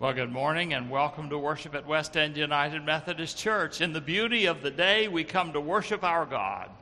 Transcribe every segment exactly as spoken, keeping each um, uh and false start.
Well, good morning and welcome to worship at West End United Methodist Church. In the beauty of the day, we come to worship our God.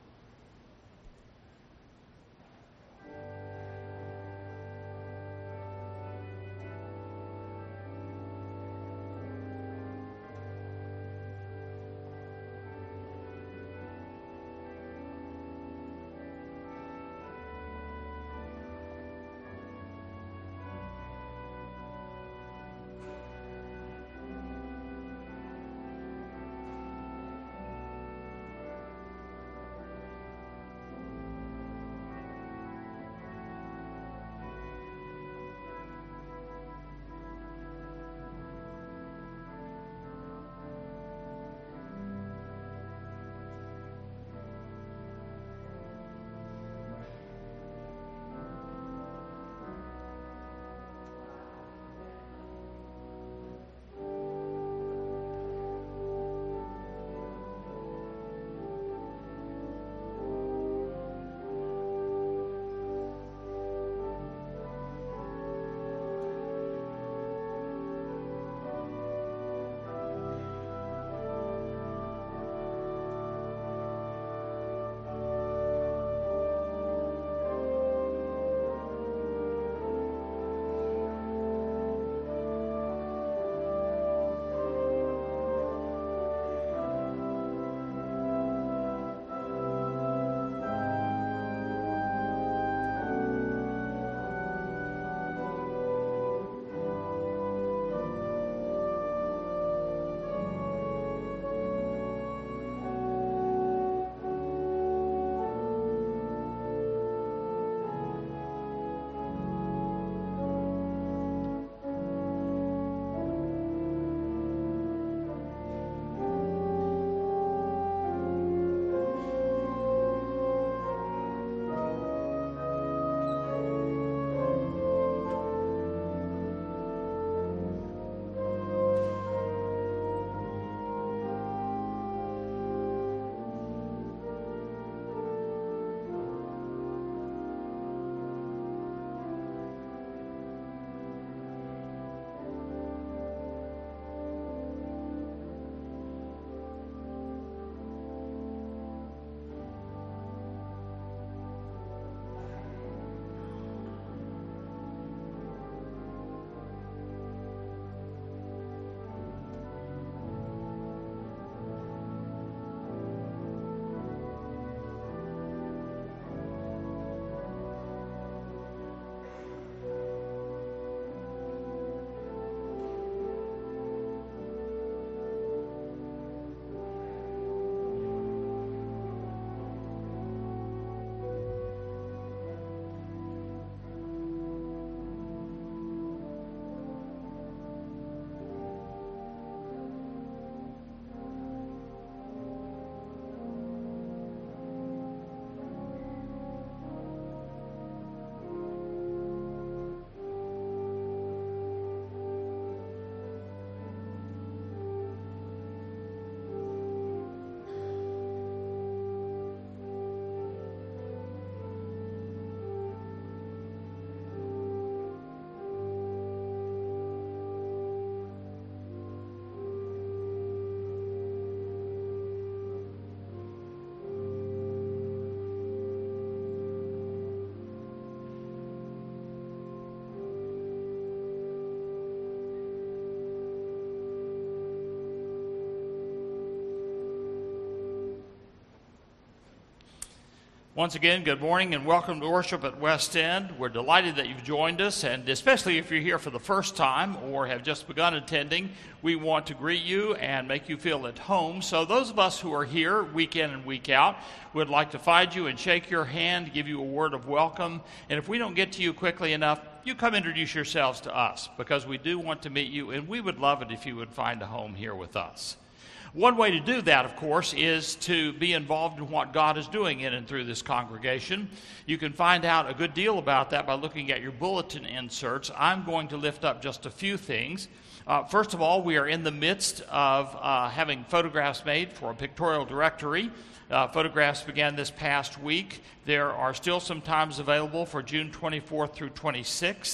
Once again, good morning and welcome to worship at West End. We're delighted that you've joined us, and especially if you're here for the first time or have just begun attending, we want to greet you and make you feel at home. So those of us who are here week in and week out would like to find you and shake your hand, give you a word of welcome. And if we don't get to you quickly enough, you come introduce yourselves to us, because we do want to meet you, and we would love it if you would find a home here with us. One way to do that, of course, is to be involved in what God is doing in and through this congregation. You can find out a good deal about that by looking at your bulletin inserts. I'm going to lift up just a few things. Uh, first of all, we are in the midst of uh, having photographs made for a pictorial directory. Uh, photographs began this past week. There are still some times available for June twenty-fourth through twenty-sixth.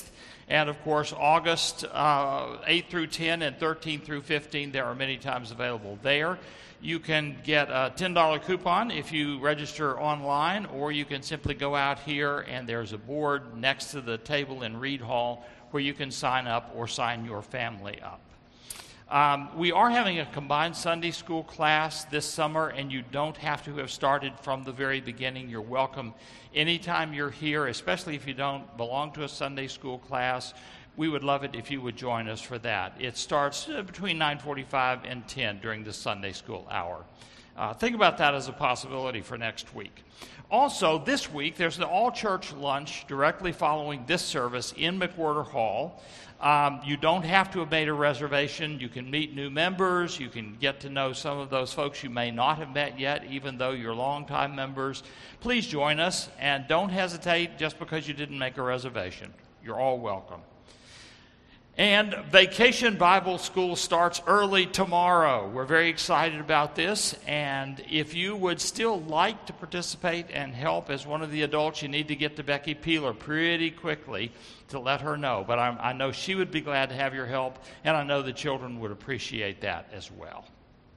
And of course, August uh, eighth through ten and thirteen through fifteen, there are many times available there. You can get a ten dollar coupon if you register online, or you can simply go out here and there's a board next to the table in Reed Hall where you can sign up or sign your family up. Um, we are having a combined Sunday school class this summer, and you don't have to have started from the very beginning. You're welcome anytime you're here, especially if you don't belong to a Sunday school class. We would love it if you would join us for that. It starts uh, between nine forty-five and ten during the Sunday school hour. Uh, think about that as a possibility for next week. Also, this week, there's an all-church lunch directly following this service in McWhorter Hall. Um, you don't have to have made a reservation. You can meet new members. You can get to know some of those folks you may not have met yet, even though you're longtime members. Please join us, and don't hesitate just because you didn't make a reservation. You're all welcome. And Vacation Bible School starts early tomorrow. We're very excited about this, and if you would still like to participate and help as one of the adults, you need to get to Becky Peeler pretty quickly to let her know. But I'm, I know she would be glad to have your help, and I know the children would appreciate that as well.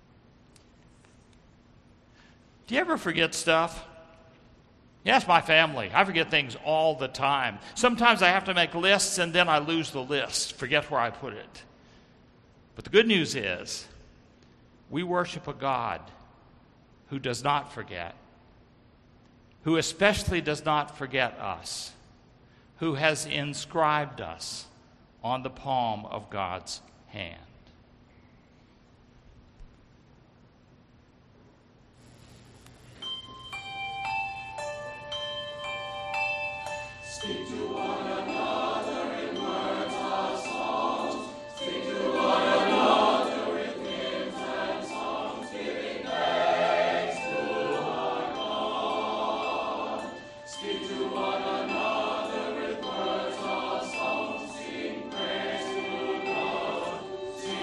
Do you ever forget stuff? Yes, my family. I forget things all the time. Sometimes I have to make lists and then I lose the list, forget where I put it. But the good news is, we worship a God who does not forget, who especially does not forget us, who has inscribed us on the palm of God's hand. Speak to one another in words of songs. Speak to one another with hymns and songs, giving thanks to our God. Speak to one another with words of songs. Sing praise to God. Sing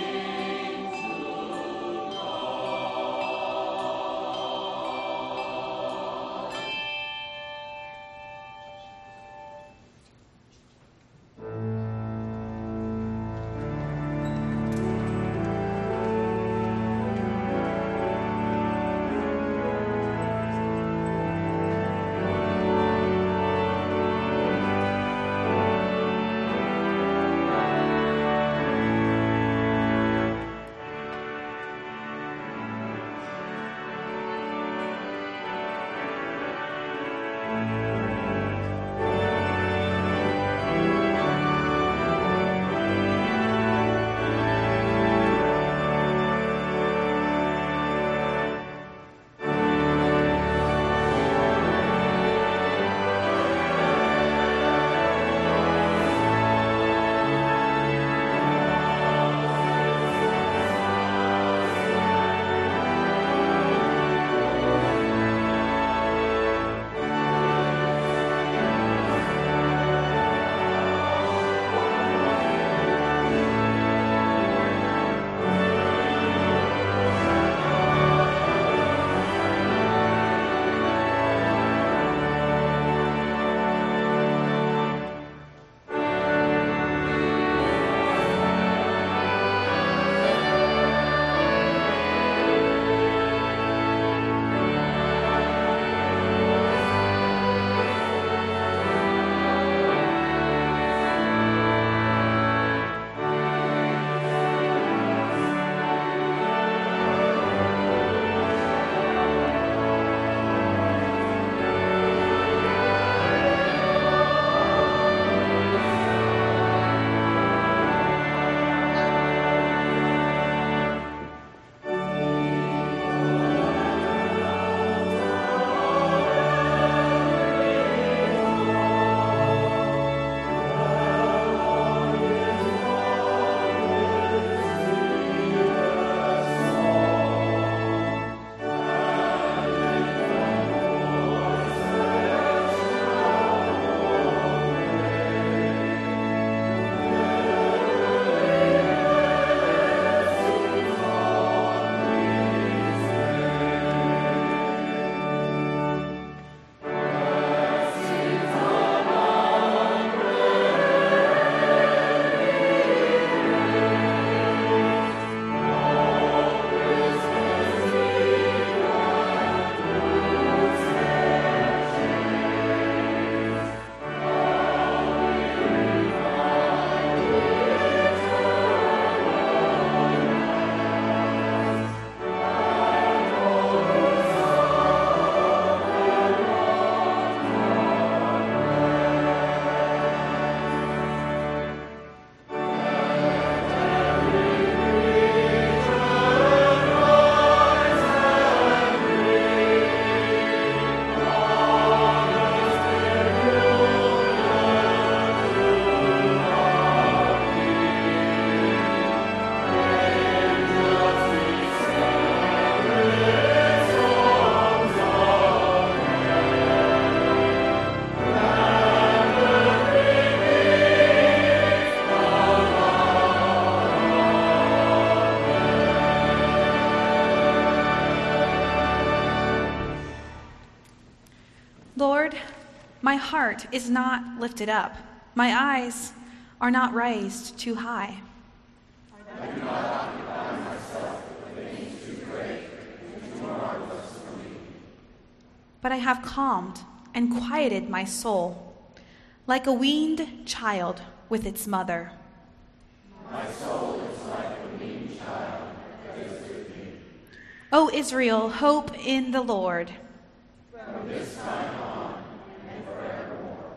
My heart is not lifted up. My eyes are not raised too high. I do not occupy myself with things too great and too marvelous for me. But I have calmed and quieted my soul, like a weaned child with its mother. My soul is like a weaned child that is with me. O Israel, hope in the Lord. From this time on and forevermore.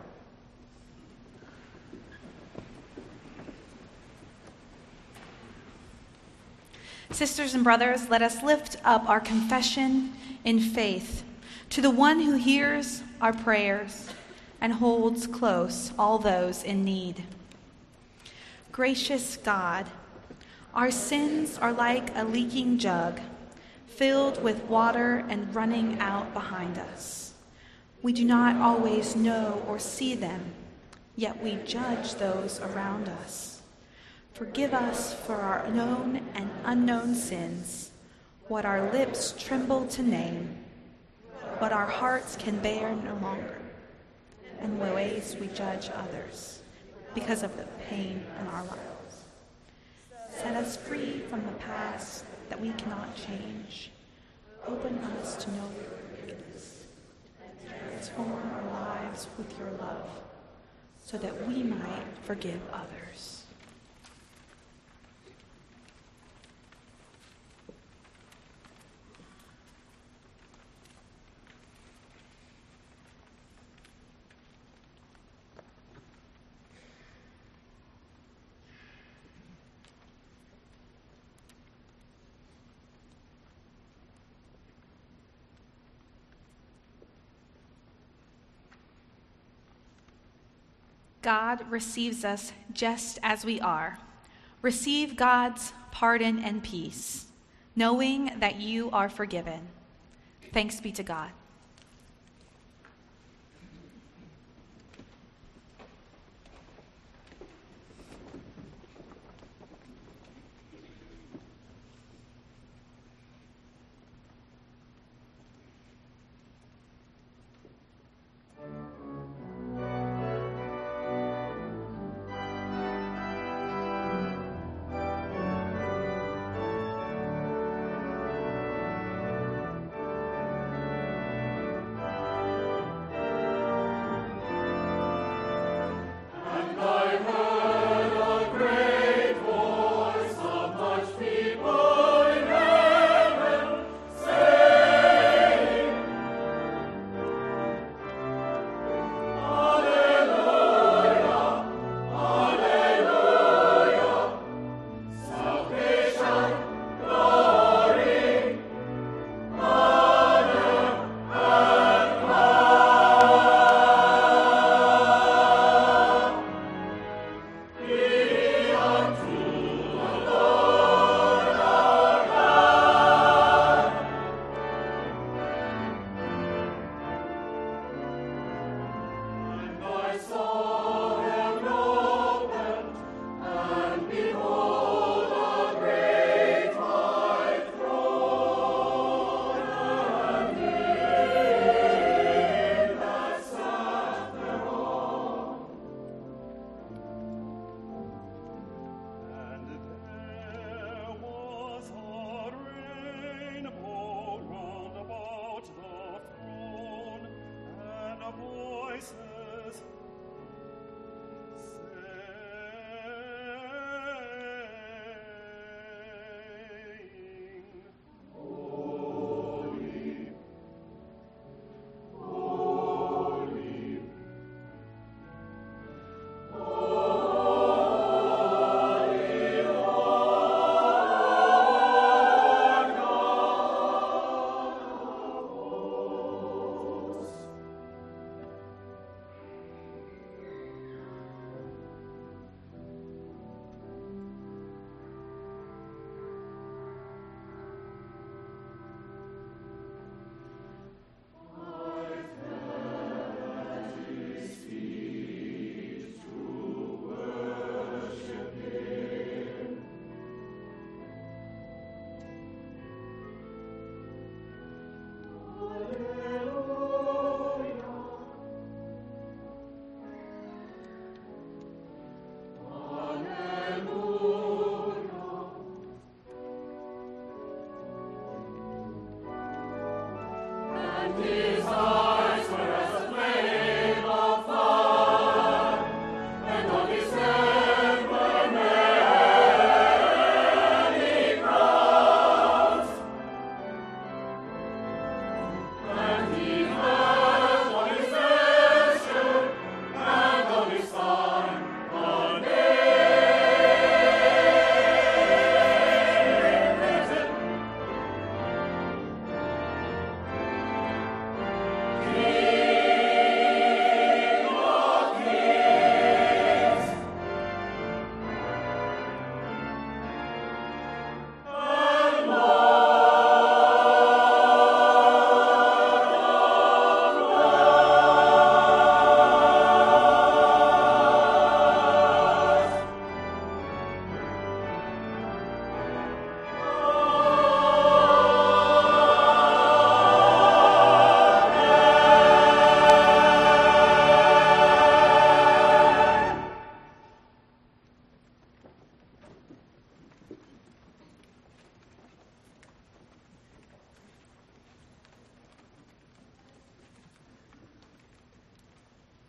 Sisters and brothers, let us lift up our confession in faith to the one who hears our prayers and holds close all those in need. Gracious God, our sins are like a leaking jug, filled with water and running out behind us. We do not always know or see them, yet we judge those around us. Forgive us for our known and unknown sins, what our lips tremble to name, what our hearts can bear no longer, and the ways we judge others because of the pain in our lives. Set us free from the past that we cannot change. Open us to know your forgiveness. Transform our lives with your love so that we might forgive others. God receives us just as we are. Receive God's pardon and peace, knowing that you are forgiven. Thanks be to God.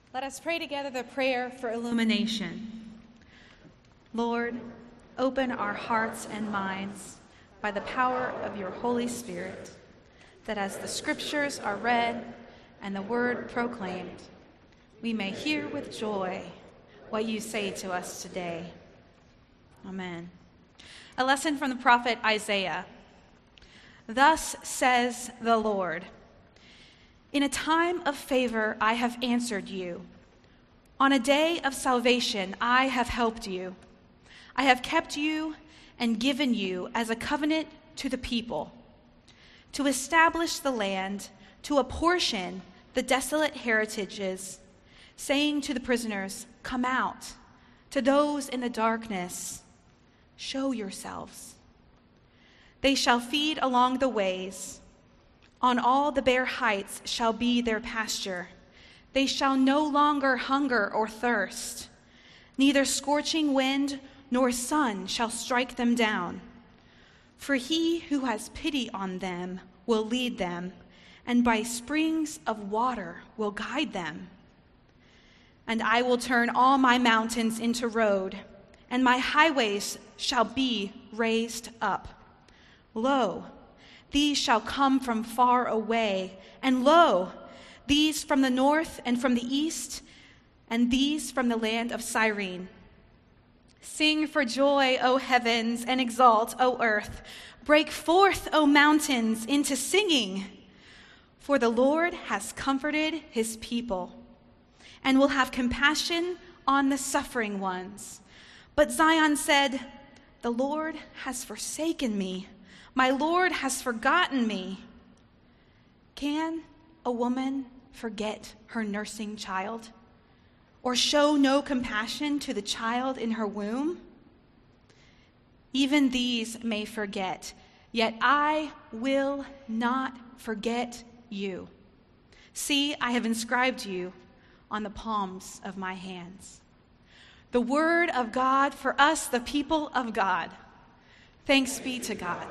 Let us pray together the prayer for illumination. Lord, open our hearts and minds by the power of your Holy Spirit, that as the scriptures are read and the word proclaimed, we may hear with joy what you say to us today. Amen. A lesson from the prophet Isaiah. Thus says the Lord, in a time of favor I have answered you. On a day of salvation I have helped you. I have kept you and given you as a covenant to the people, to establish the land, to apportion the desolate heritages, saying to the prisoners, come out, to those in the darkness, show yourselves. They shall feed along the ways. On all the bare heights shall be their pasture. They shall no longer hunger or thirst. Neither scorching wind nor sun shall strike them down. For he who has pity on them will lead them, and by springs of water will guide them. And I will turn all my mountains into road, and my highways shall be raised up. Lo, these shall come from far away, and lo, these from the north and from the east, and these from the land of Cyrene. Sing for joy, O heavens, and exult, O earth. Break forth, O mountains, into singing. For the Lord has comforted his people, and will have compassion on the suffering ones. But Zion said, the Lord has forsaken me. My Lord has forgotten me. Can a woman forget her nursing child, or show no compassion to the child in her womb? Even these may forget, yet I will not forget you. See, I have inscribed you on the palms of my hands. The word of God for us, the people of God. Thanks be to God.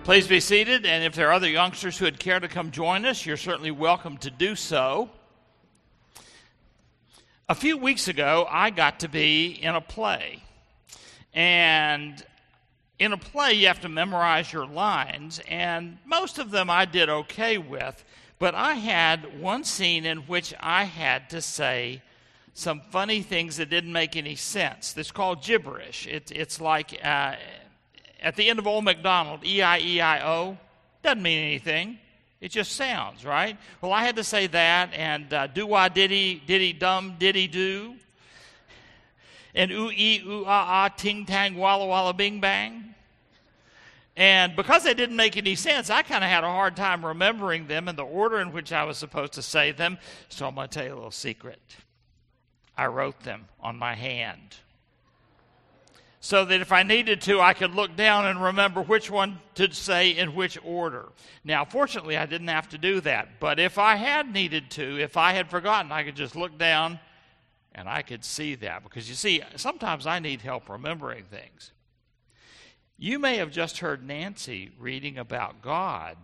Please be seated, and if there are other youngsters who would care to come join us, you're certainly welcome to do so. A few weeks ago, I got to be in a play, and in a play, you have to memorize your lines, and most of them I did okay with, but I had one scene in which I had to say some funny things that didn't make any sense. It's called gibberish. It, it's like uh, at the end of Old MacDonald, E I E I O, doesn't mean anything. It just sounds, right? Well, I had to say that, and uh, do-wah-diddy, diddy-dum, diddy-do, and ooh-ee, ooh-ah-ah, ting-tang, walla-walla, bing-bang. And because they didn't make any sense, I kind of had a hard time remembering them in the order in which I was supposed to say them. So I'm going to tell you a little secret. I wrote them on my hand, so that if I needed to, I could look down and remember which one to say in which order. Now, fortunately, I didn't have to do that. But if I had needed to, if I had forgotten, I could just look down and I could see that. Because you see, sometimes I need help remembering things. You may have just heard Nancy reading about God,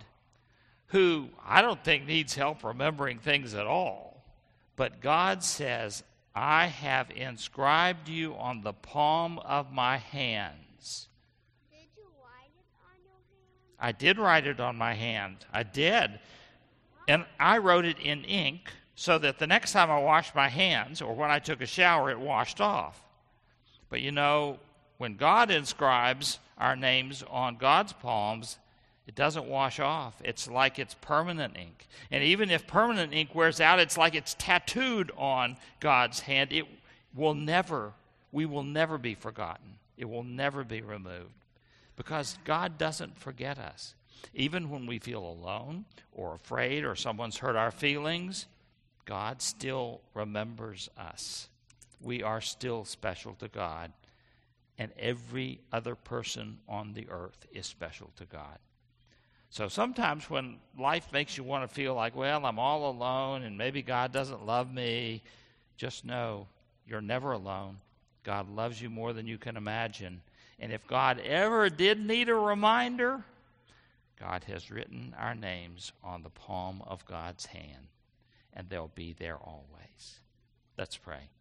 who I don't think needs help remembering things at all. But God says, I have inscribed you on the palm of my hands. Did you write it on your hand? I did write it on my hand. I did. And I wrote it in ink so that the next time I washed my hands or when I took a shower, it washed off. But you know, when God inscribes our names on God's palms, it doesn't wash off. It's like it's permanent ink. And even if permanent ink wears out, it's like it's tattooed on God's hand. It will never, we will never be forgotten. It will never be removed. Because God doesn't forget us. Even when we feel alone or afraid or someone's hurt our feelings, God still remembers us. We are still special to God. And every other person on the earth is special to God. So sometimes when life makes you want to feel like, well, I'm all alone and maybe God doesn't love me, just know you're never alone. God loves you more than you can imagine. And if God ever did need a reminder, God has written our names on the palm of God's hand, and they'll be there always. Let's pray.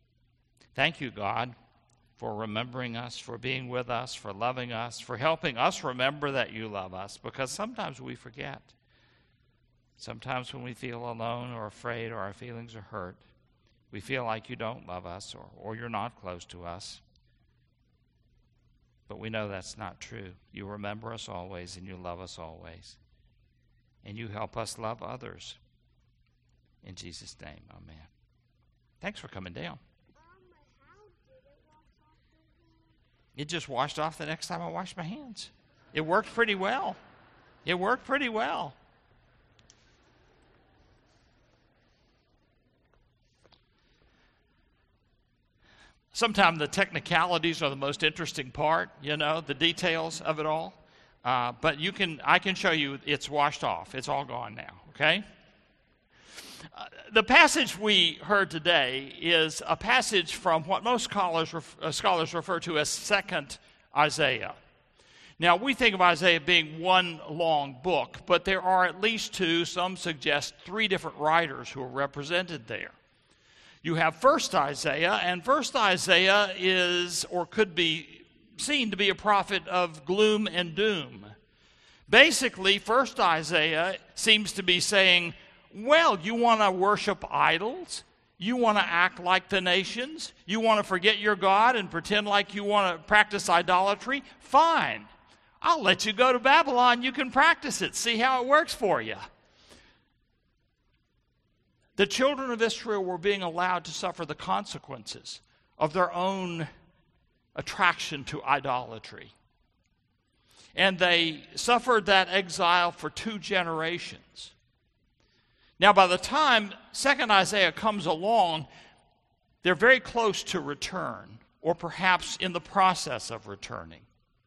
Thank you, God, for remembering us, for being with us, for loving us, for helping us remember that you love us, because sometimes we forget. Sometimes when we feel alone or afraid or our feelings are hurt, we feel like you don't love us or, or you're not close to us. But we know that's not true. You remember us always and you love us always. And you help us love others. In Jesus' name, amen. Thanks for coming down. It just washed off the next time I washed my hands. It worked pretty well. It worked pretty well. Sometimes the technicalities are the most interesting part, you know, the details of it all. Uh, but you can, I can show you it's washed off. It's all gone now, okay? Uh, the passage we heard today is a passage from what most scholars, ref, uh, scholars refer to as Second Isaiah. Now, we think of Isaiah being one long book, but there are at least two, some suggest three different writers who are represented there. You have First Isaiah, and First Isaiah is, or could be seen to be a prophet of gloom and doom. Basically, First Isaiah seems to be saying, well, you want to worship idols? You want to act like the nations? You want to forget your God and pretend like you want to practice idolatry? Fine. I'll let you go to Babylon. You can practice it. See how it works for you. The children of Israel were being allowed to suffer the consequences of their own attraction to idolatry. And they suffered that exile for two generations. Now, by the time Second Isaiah comes along, they're very close to return, or perhaps in the process of returning.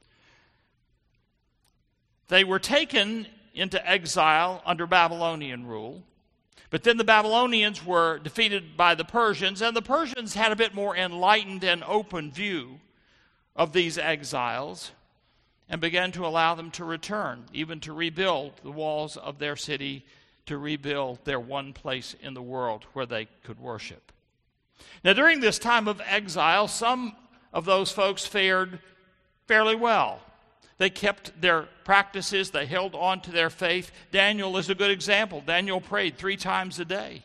They were taken into exile under Babylonian rule, but then the Babylonians were defeated by the Persians, and the Persians had a bit more enlightened and open view of these exiles, and began to allow them to return, even to rebuild the walls of their city, to rebuild their one place in the world where they could worship. Now, during this time of exile, some of those folks fared fairly well. They kept their practices. They held on to their faith. Daniel is a good example. Daniel prayed three times a day.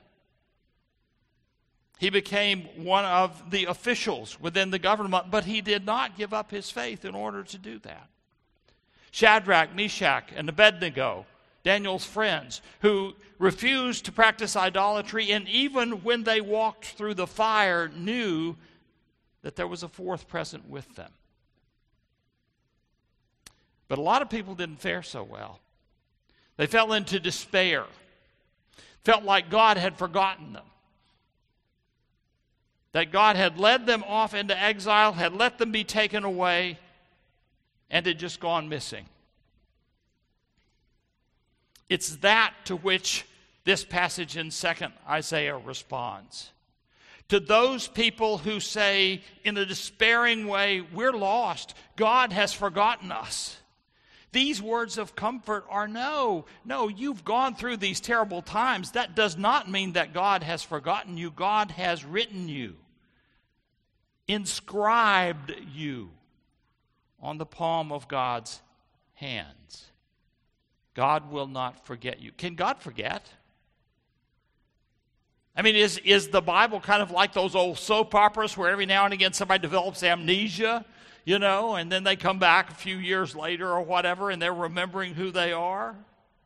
He became one of the officials within the government, but he did not give up his faith in order to do that. Shadrach, Meshach, and Abednego, Daniel's friends, who refused to practice idolatry, and even when they walked through the fire, knew that there was a fourth present with them. But a lot of people didn't fare so well. They fell into despair, felt like God had forgotten them, that God had led them off into exile, had let them be taken away, and had just gone missing. It's that to which this passage in Second Isaiah responds. To those people who say in a despairing way, we're lost, God has forgotten us. These words of comfort are no, no, you've gone through these terrible times. That does not mean that God has forgotten you. God has written you, inscribed you on the palm of God's hands. God will not forget you. Can God forget? I mean, is, is the Bible kind of like those old soap operas where every now and again somebody develops amnesia, you know, and then they come back a few years later or whatever and they're remembering who they are?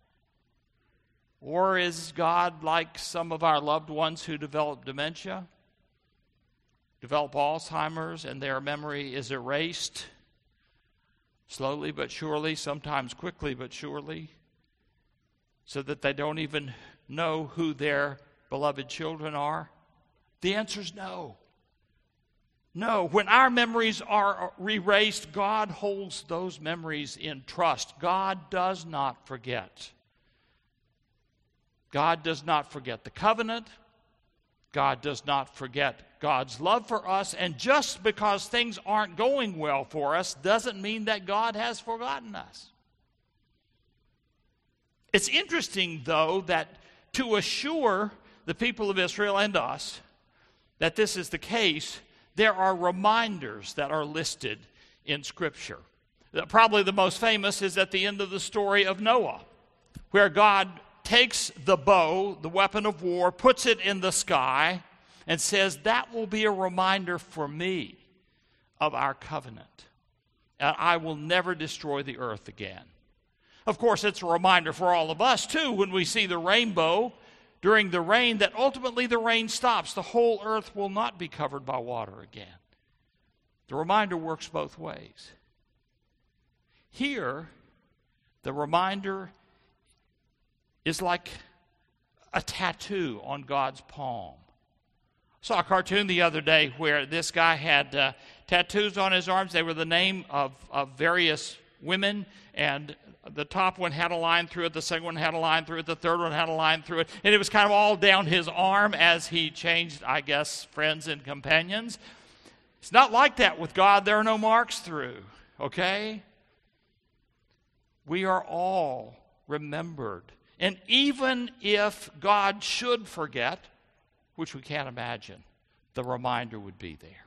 Or is God like some of our loved ones who develop dementia, develop Alzheimer's, and their memory is erased slowly but surely, sometimes quickly but surely, so that they don't even know who their beloved children are? The answer is no. No. When our memories are erased, God holds those memories in trust. God does not forget. God does not forget the covenant. God does not forget God's love for us. And just because things aren't going well for us doesn't mean that God has forgotten us. It's interesting, though, that to assure the people of Israel and us that this is the case, there are reminders that are listed in Scripture. Probably the most famous is at the end of the story of Noah, where God takes the bow, the weapon of war, puts it in the sky, and says, that will be a reminder for me of our covenant, and I will never destroy the earth again. Of course, it's a reminder for all of us, too, when we see the rainbow during the rain, that ultimately the rain stops. The whole earth will not be covered by water again. The reminder works both ways. Here, the reminder is like a tattoo on God's palm. I saw a cartoon the other day where this guy had uh, tattoos on his arms. They were the name of, of various women, and the top one had a line through it, the second one had a line through it, the third one had a line through it, and it was kind of all down his arm as he changed, I guess, friends and companions. It's not like that with God. There are no marks through, okay? We are all remembered. And even if God should forget, which we can't imagine, the reminder would be there.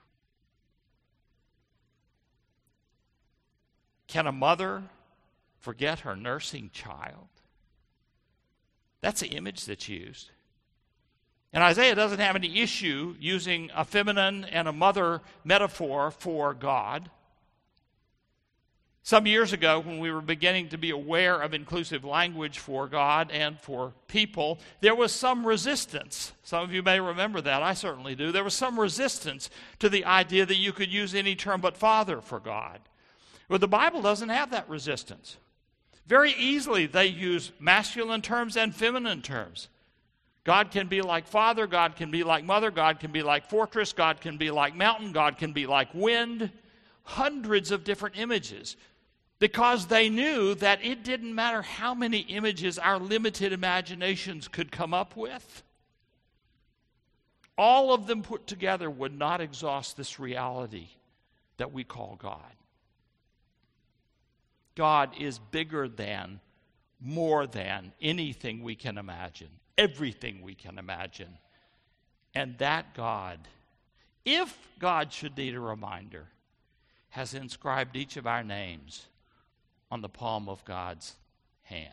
Can a mother forget her nursing child? That's the image that's used. And Isaiah doesn't have any issue using a feminine and a mother metaphor for God. Some years ago, when we were beginning to be aware of inclusive language for God and for people, there was some resistance. Some of you may remember that. I certainly do. There was some resistance to the idea that you could use any term but Father for God. But the Bible doesn't have that resistance. Very easily, they use masculine terms and feminine terms. God can be like Father, God can be like Mother, God can be like Fortress, God can be like Mountain, God can be like Wind. Hundreds of different images, because they knew that it didn't matter how many images our limited imaginations could come up with. All of them put together would not exhaust this reality that we call God. God is bigger than, more than anything we can imagine, everything we can imagine. And that God, if God should need a reminder, has inscribed each of our names on the palm of God's hand.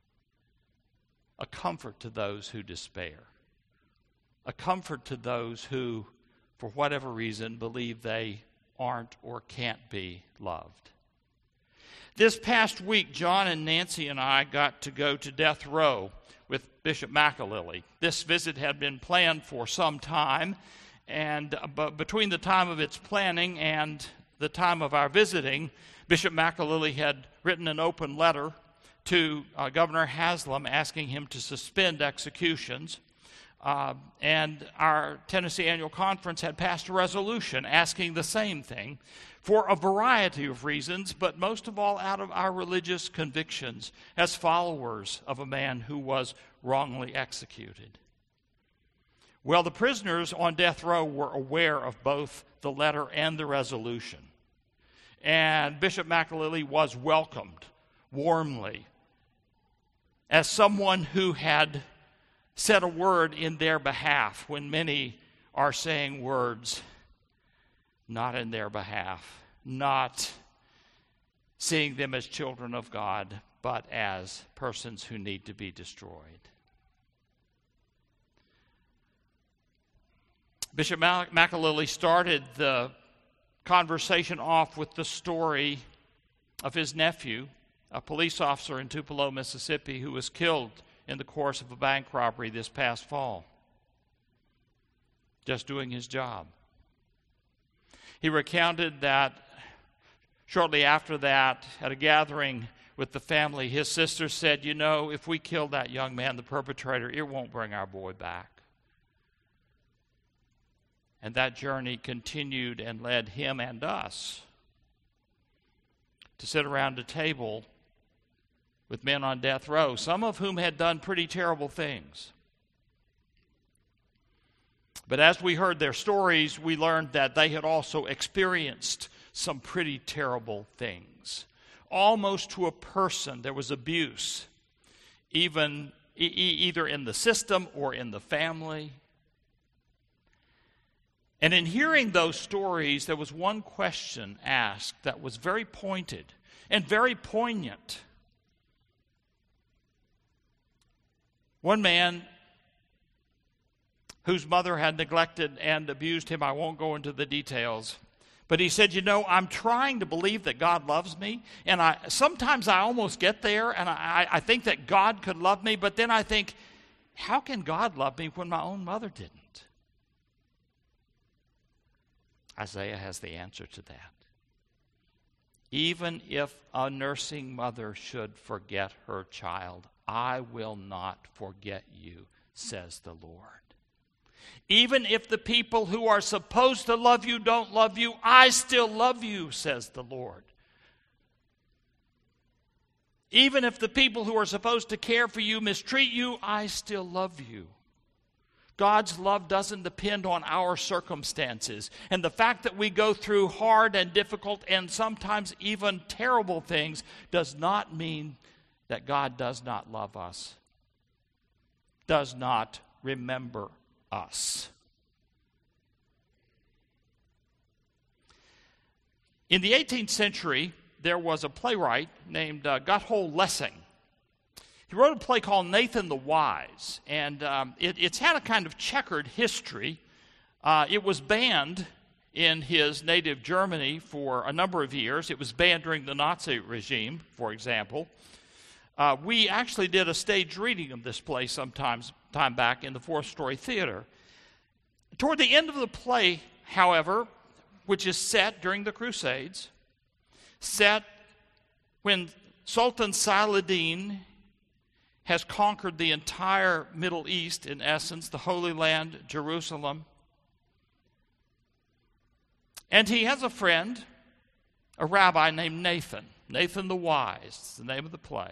A comfort to those who despair. A comfort to those who, for whatever reason, believe they aren't or can't be loved. This past week, John and Nancy and I got to go to Death Row with Bishop McAlilly. This visit had been planned for some time, and but between the time of its planning and the time of our visiting, Bishop McAlilly had written an open letter to uh, Governor Haslam asking him to suspend executions. Uh, and our Tennessee Annual Conference had passed a resolution asking the same thing for a variety of reasons, but most of all out of our religious convictions as followers of a man who was wrongly executed. Well, the prisoners on death row were aware of both the letter and the resolution. And Bishop McAlilly was welcomed warmly as someone who had said a word in their behalf when many are saying words not in their behalf, not seeing them as children of God, but as persons who need to be destroyed. Bishop McAlilly started the conversation off with the story of his nephew, a police officer in Tupelo, Mississippi, who was killed in the course of a bank robbery this past fall, just doing his job. He recounted that shortly after that, at a gathering with the family, his sister said, "You know, if we kill that young man, the perpetrator, it won't bring our boy back." And that journey continued and led him and us to sit around a table with men on death row, some of whom had done pretty terrible things. But as we heard their stories, we learned that they had also experienced some pretty terrible things. Almost to a person, there was abuse, even e- either in the system or in the family. And in hearing those stories, there was one question asked that was very pointed and very poignant. One man whose mother had neglected and abused him, I won't go into the details, but he said, "You know, I'm trying to believe that God loves me, and I sometimes I almost get there, and I, I think that God could love me, but then I think, how can God love me when my own mother didn't?" Isaiah has the answer to that. Even if a nursing mother should forget her child, I will not forget you, says the Lord. Even if the people who are supposed to love you don't love you, I still love you, says the Lord. Even if the people who are supposed to care for you mistreat you, I still love you. God's love doesn't depend on our circumstances. And the fact that we go through hard and difficult and sometimes even terrible things does not mean that God does not love us, does not remember us. In the eighteenth century, there was a playwright named uh, Gotthold Lessing. He wrote a play called Nathan the Wise, and um, it, it's had a kind of checkered history. Uh, it was banned in his native Germany for a number of years. It was banned during the Nazi regime, for example. Uh, we actually did a stage reading of this play sometimes time back in the Fourth Story Theater. Toward the end of the play, however, which is set during the Crusades, set when Sultan Saladin has conquered the entire Middle East, in essence, the Holy Land, Jerusalem. And he has a friend, a rabbi named Nathan, Nathan the Wise, is the name of the play.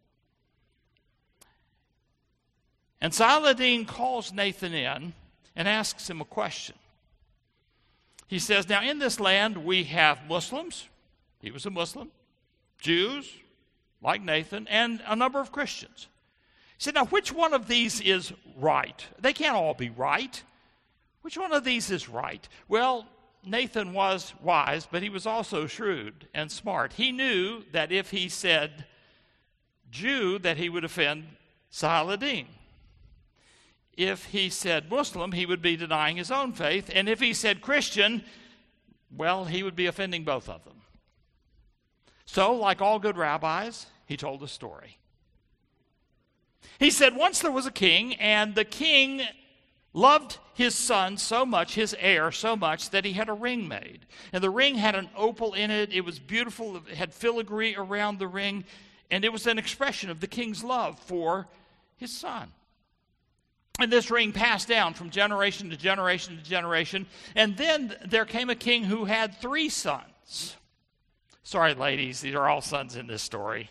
And Saladin calls Nathan in and asks him a question. He says, "Now in this land we have Muslims," he was a Muslim, Jews, like Nathan, and a number of Christians. He said, now which one of these is right? They can't all be right. Which one of these is right? Well, Nathan was wise, but he was also shrewd and smart. He knew that if he said Jew, that he would offend Saladin. If he said Muslim, he would be denying his own faith. And if he said Christian, well, he would be offending both of them. So, like all good rabbis, he told a story. He said, once there was a king, and the king loved his son so much, his heir so much, that he had a ring made. And the ring had an opal in it. It was beautiful. It had filigree around the ring. And it was an expression of the king's love for his son. And this ring passed down from generation to generation to generation. And then there came a king who had three sons. Sorry, ladies, these are all sons in this story.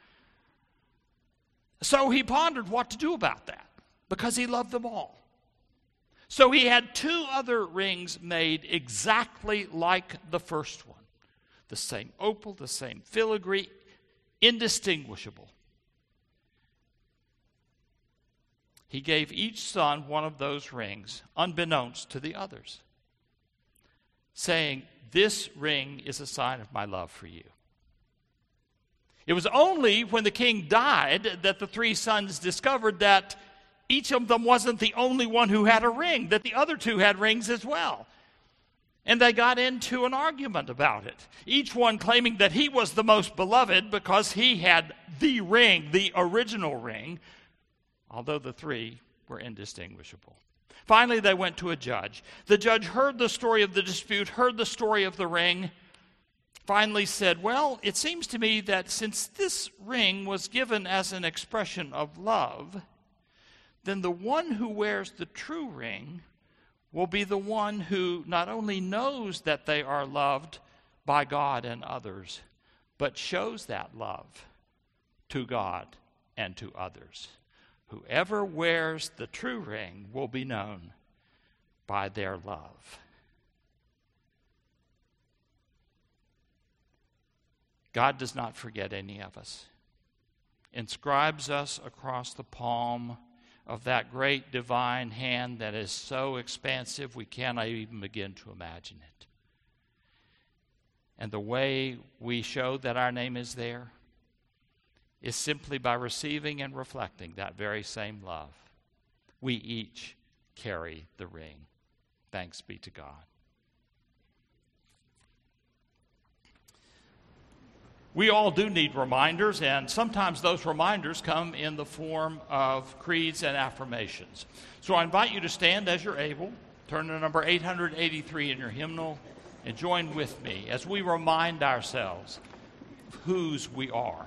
So he pondered what to do about that, because he loved them all. So he had two other rings made exactly like the first one. The same opal, the same filigree, indistinguishable. He gave each son one of those rings, unbeknownst to the others, saying, this ring is a sign of my love for you. It was only when the king died that the three sons discovered that each of them wasn't the only one who had a ring, that the other two had rings as well. And they got into an argument about it, each one claiming that he was the most beloved because he had the ring, the original ring, although the three were indistinguishable. Finally, they went to a judge. The judge heard the story of the dispute, heard the story of the ring, finally said, well, it seems to me that since this ring was given as an expression of love, then the one who wears the true ring will be the one who not only knows that they are loved by God and others, but shows that love to God and to others. Whoever wears the true ring will be known by their love. God does not forget any of us. Inscribes us across the palm of that great divine hand that is so expansive we cannot even begin to imagine it. And the way we show that our name is there is simply by receiving and reflecting that very same love. We each carry the ring. Thanks be to God. We all do need reminders, and sometimes those reminders come in the form of creeds and affirmations. So I invite you to stand as you're able, turn to number eight hundred eighty-three in your hymnal, and join with me as we remind ourselves of whose we are.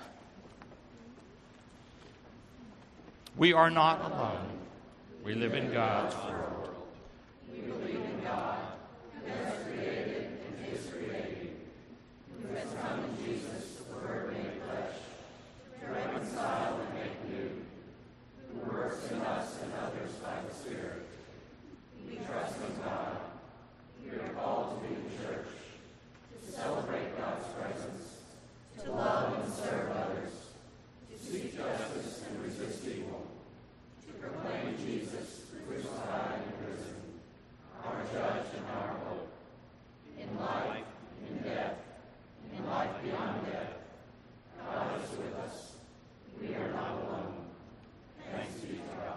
We are not alone. We live in God's world. We believe in God, who has created and is creating, who has come in Jesus, the Word made flesh, to reconcile and make new, who works in us and others by the Spirit. We trust in God. We are called to be the church, to celebrate God's presence, to love and serve others, to seek justice and resist evil, to proclaim Jesus, crucified and risen, our judge and our hope, in life, in death, in life beyond death. God is with us. We are not alone. Thanks be to God.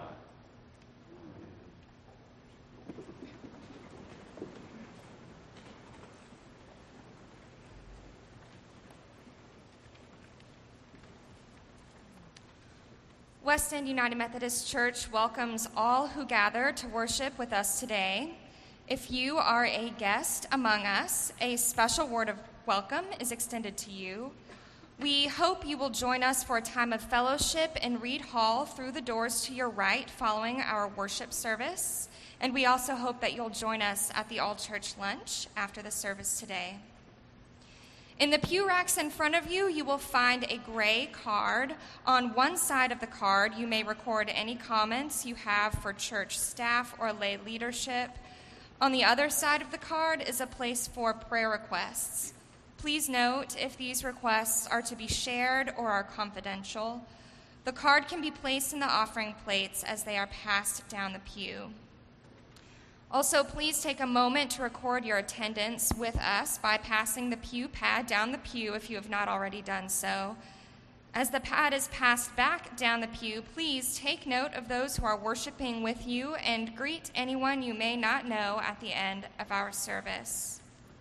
West End United Methodist Church welcomes all who gather to worship with us today. If you are a guest among us, a special word of welcome is extended to you. We hope you will join us for a time of fellowship in Reed Hall through the doors to your right following our worship service. And we also hope that you'll join us at the all-church lunch after the service today. In the pew racks in front of you, you will find a gray card. On one side of the card, you may record any comments you have for church staff or lay leadership. On the other side of the card is a place for prayer requests. Please note if these requests are to be shared or are confidential. The card can be placed in the offering plates as they are passed down the pew. Also, please take a moment to record your attendance with us by passing the pew pad down the pew if you have not already done so. As the pad is passed back down the pew, please take note of those who are worshiping with you and greet anyone you may not know at the end of our service.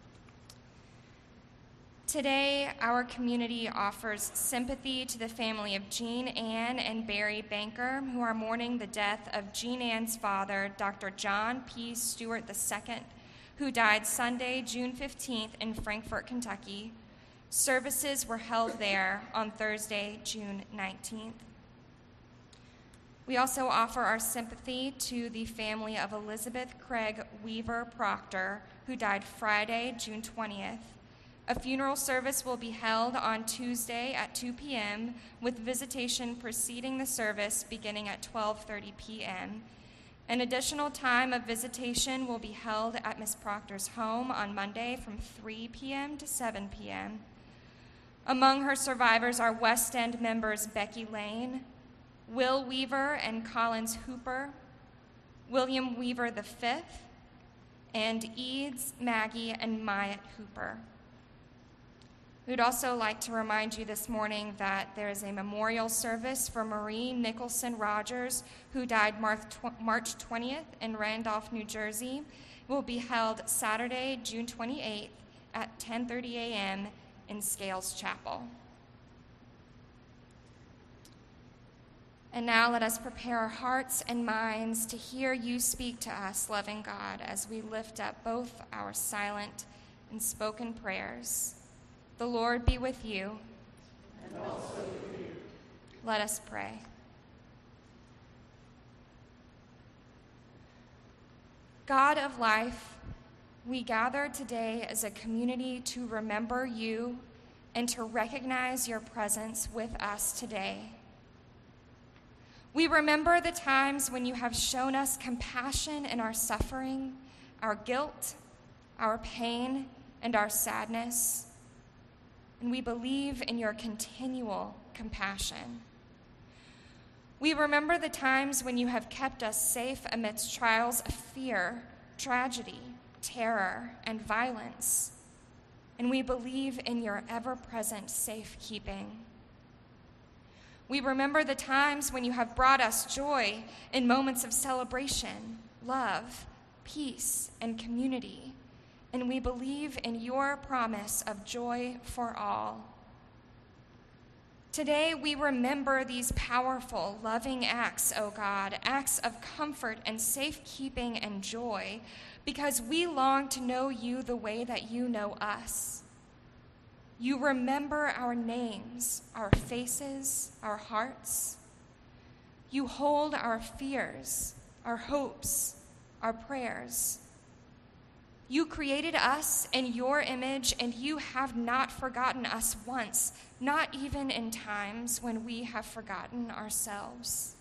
Today, our community offers sympathy to the family of Jean Ann and Barry Banker, who are mourning the death of Jean Ann's father, Doctor John P. Stewart the Second, who died Sunday, June fifteenth in Frankfort, Kentucky. Services were held there on Thursday, June nineteenth. We also offer our sympathy to the family of Elizabeth Craig Weaver Proctor, who died Friday, June twentieth. A funeral service will be held on Tuesday at two p.m., with visitation preceding the service beginning at twelve thirty p.m. An additional time of visitation will be held at Miz Proctor's home on Monday from three p.m. to seven p.m. Among her survivors are West End members Becky Lane, Will Weaver and Collins Hooper, William Weaver the Fifth, and Eads, Maggie, and Myatt Hooper. We'd also like to remind you this morning that there is a memorial service for Marie Nicholson Rogers, who died March twentieth in Randolph, New Jersey. It will be held Saturday, June twenty-eighth at ten thirty a.m. in Scales Chapel. And now let us prepare our hearts and minds to hear you speak to us, loving God, as we lift up both our silent and spoken prayers. The Lord be with you. And also with you. Let us pray. God of life, we gather today as a community to remember you and to recognize your presence with us today. We remember the times when you have shown us compassion in our suffering, our guilt, our pain, and our sadness. And we believe in your continual compassion. We remember the times when you have kept us safe amidst trials of fear, tragedy, terror, and violence. And we believe in your ever-present safekeeping. We remember the times when you have brought us joy in moments of celebration, love, peace, and community. And we believe in your promise of joy for all. Today, we remember these powerful, loving acts, O God, acts of comfort and safekeeping and joy, because we long to know you the way that you know us. You remember our names, our faces, our hearts. You hold our fears, our hopes, our prayers. You created us in your image, and you have not forgotten us once, not even in times when we have forgotten ourselves.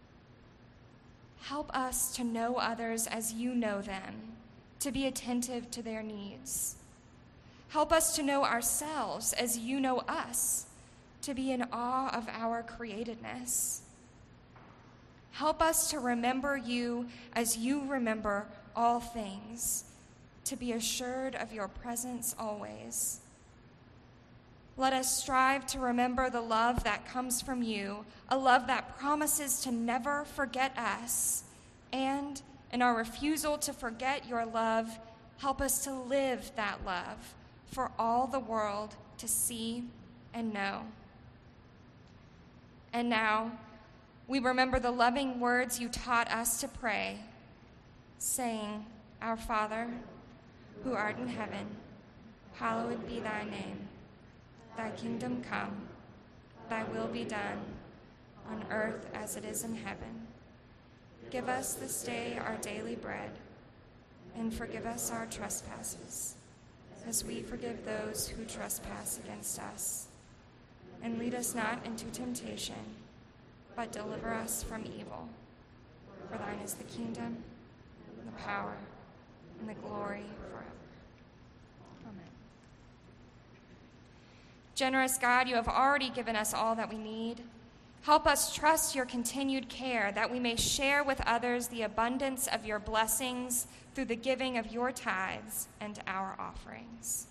Help us to know others as you know them, to be attentive to their needs. Help us to know ourselves as you know us, to be in awe of our createdness. Help us to remember you as you remember all things, to be assured of your presence always. Let us strive to remember the love that comes from you, a love that promises to never forget us, and in our refusal to forget your love, help us to live that love for all the world to see and know. And now, we remember the loving words you taught us to pray, saying, Our Father, who art in heaven, hallowed be thy name. Thy kingdom come, thy will be done, on earth as it is in heaven. Give us this day our daily bread, and forgive us our trespasses, as we forgive those who trespass against us. And lead us not into temptation, but deliver us from evil. For thine is the kingdom, and the power, and the glory forever. Amen. Generous God, you have already given us all that we need. Help us trust your continued care that we may share with others the abundance of your blessings through the giving of your tithes and our offerings.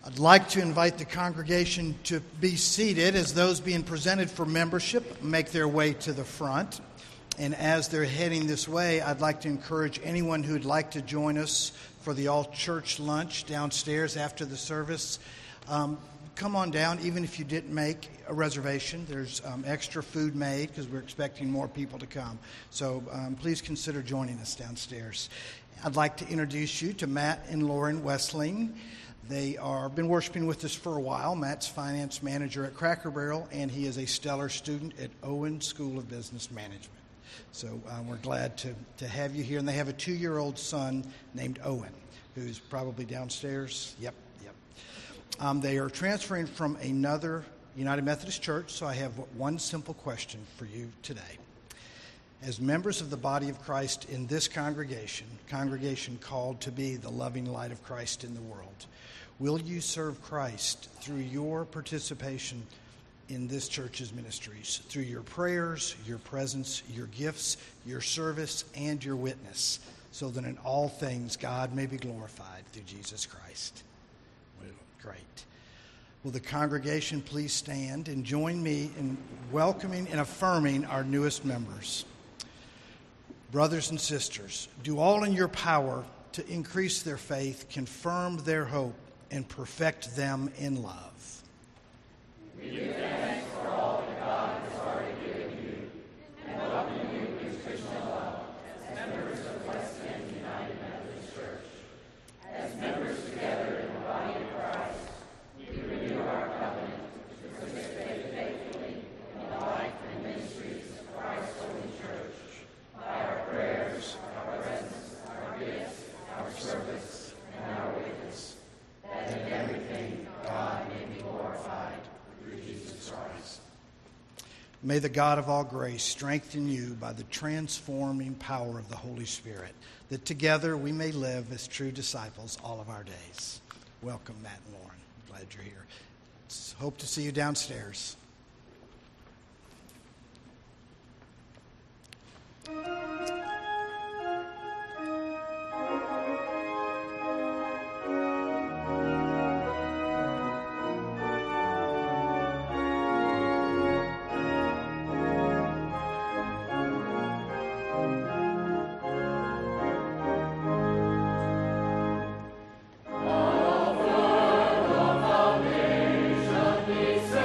I'd like to invite the congregation to be seated as those being presented for membership make their way to the front. And as they're heading this way, I'd like to encourage anyone who'd like to join us for the all-church lunch downstairs after the service. Um, come on down, even if you didn't make a reservation. There's um, extra food made because we're expecting more people to come. So um, please consider joining us downstairs. I'd like to introduce you to Matt and Lauren Westling. They are been worshiping with us for a while. Matt's finance manager at Cracker Barrel, and he is a stellar student at Owen School of Business Management. So uh, we're glad to, to have you here. And they have a two-year-old son named Owen, who's probably downstairs. Yep, yep. Um, they are transferring from another United Methodist church, so I have one simple question for you today. As members of the body of Christ in this congregation, congregation called to be the loving light of Christ in the world, will you serve Christ through your participation in this church's ministries, through your prayers, your presence, your gifts, your service, and your witness, so that in all things God may be glorified through Jesus Christ? Well, great. Will the congregation please stand and join me in welcoming and affirming our newest members? Brothers and sisters, do all in your power to increase their faith, confirm their hope, and perfect them in love. We give thanks for all that God has already given you, and welcome you in Christian love as members of West End United Methodist Church. As members together in the body of Christ, we renew our covenant to participate faithfully in the life and ministries of Christ's Holy Church by our prayers, our presence, our gifts, our service, and our witness, that in everything God may be glorified through Jesus Christ. May the God of all grace strengthen you by the transforming power of the Holy Spirit, that together we may live as true disciples all of our days. Welcome, Matt and Lauren. Glad you're here. Hope to see you downstairs.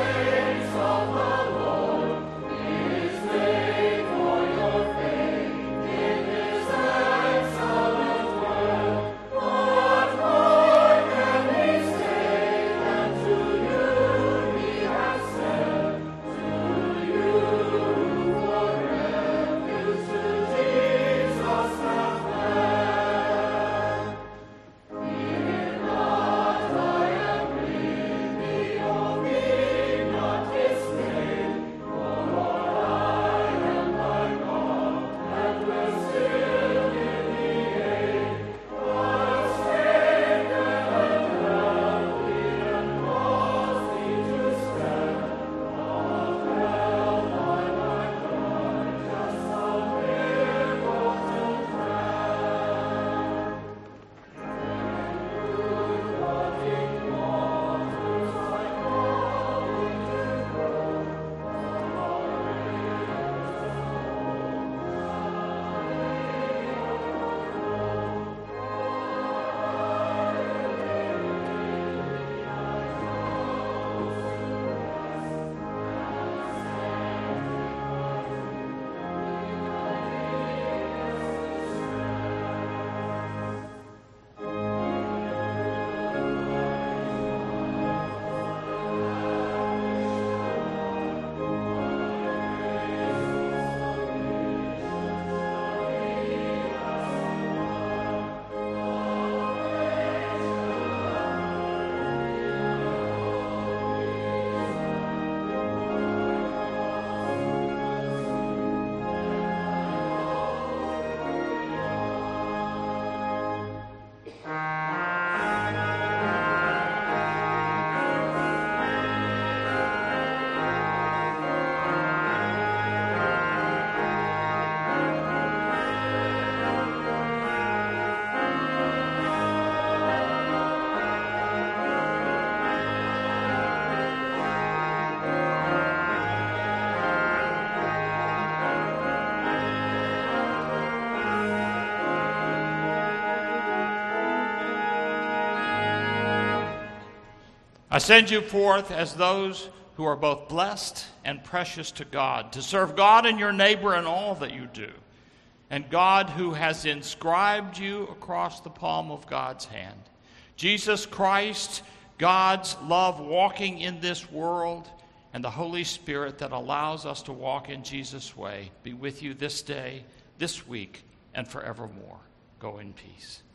Saints of the Lord, it is made for your faith. I send you forth as those who are both blessed and precious to God, to serve God and your neighbor in all that you do. And God, who has inscribed you across the palm of God's hand, Jesus Christ, God's love walking in this world, and the Holy Spirit that allows us to walk in Jesus' way, be with you this day, this week, and forevermore. Go in peace.